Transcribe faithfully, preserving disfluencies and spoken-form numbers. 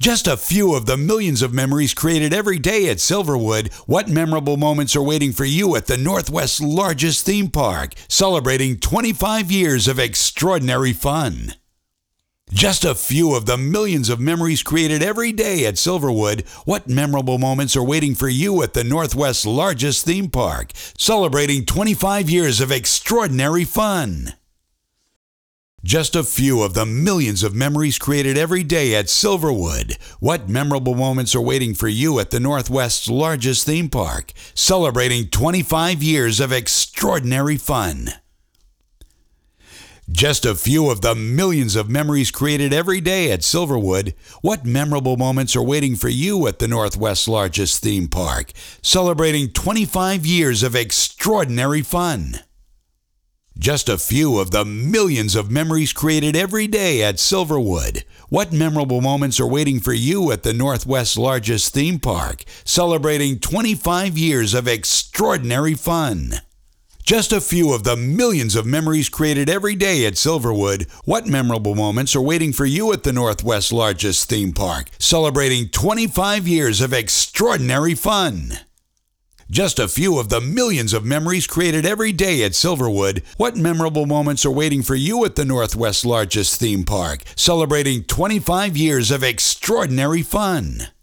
Just a few of the millions of memories created every day at Silverwood. What memorable moments are waiting for you at the Northwest's largest theme park, celebrating twenty-five years of extraordinary fun? Just a few of the millions of memories created every day at Silverwood. What memorable moments are waiting for you at the Northwest's largest theme park, celebrating twenty-five years of extraordinary fun? Just a few of the millions of memories created every day at Silverwood. What memorable moments are waiting for you at the Northwest's largest theme park, celebrating twenty-five years of extraordinary fun? Just a few of the millions of memories created every day at Silverwood. What memorable moments are waiting for you at the Northwest's largest theme park, celebrating twenty-five years of extraordinary fun? Just a few of the millions of memories created every day at Silverwood. What memorable moments are waiting for you at the Northwest's largest theme park, celebrating twenty-five years of extraordinary fun? Just a few of the millions of memories created every day at Silverwood. What memorable moments are waiting for you at the Northwest's largest theme park, celebrating twenty-five years of extraordinary fun? Just a few of the millions of memories created every day at Silverwood. What memorable moments are waiting for you at the Northwest's largest theme park, celebrating twenty-five years of extraordinary fun?